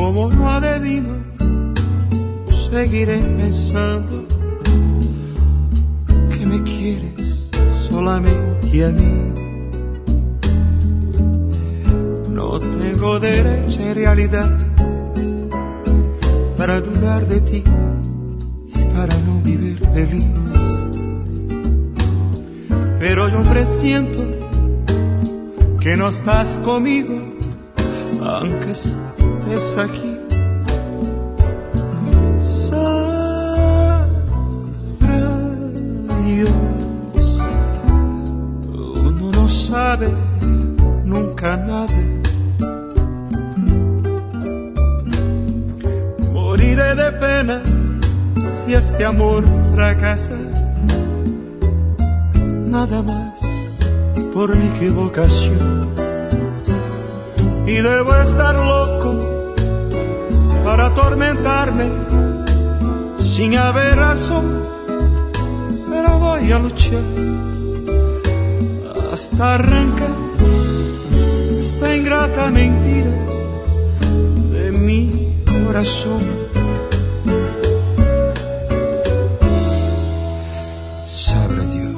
como no adivino, seguiré pensando que me quieres solamente a mí. No tengo derecho en realidad para dudar de ti y para no vivir feliz. Pero yo presiento que no estás conmigo, aunque estés aquí. Sabrá Dios, uno no sabe nunca nada. Moriré de pena si este amor fracasa. Nada más por mi equivocación. Y debo estar loco para atormentarme sin haber razón, pero voy a luchar hasta arrancar esta ingrata mentira de mi corazón. Sabrá Dios.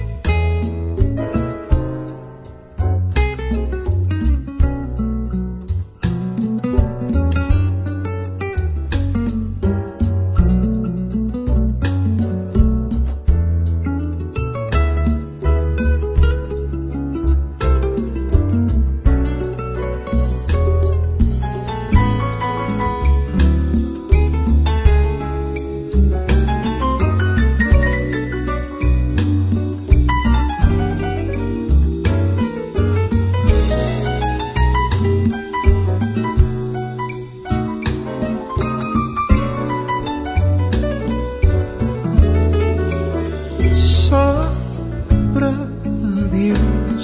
Sabrá Dios,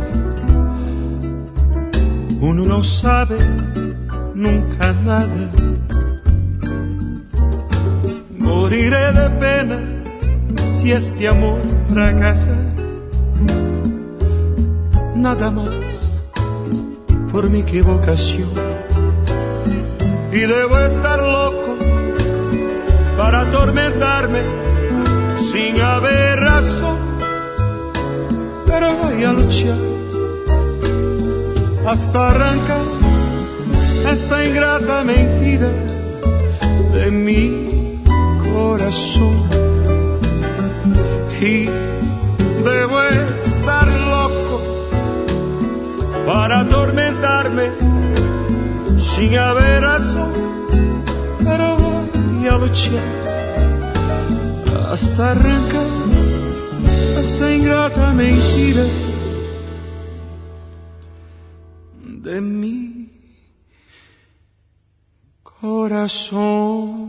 uno no sabe nunca nada. Moriré de pena si este amor fracasa. Nada más por mi equivocación. Y debo estar loco para atormentarme sin haber razón, pero voy a luchar hasta arrancar esta ingrata mentira de mi corazón. Y debo estar loco para atormentarme sin haber razón, pero voy a luchar hasta arrancar esta ingrata mentira de mi corazón.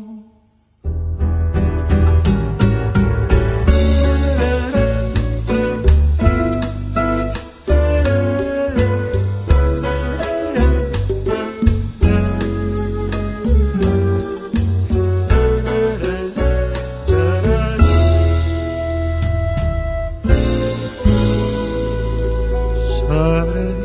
Sabrá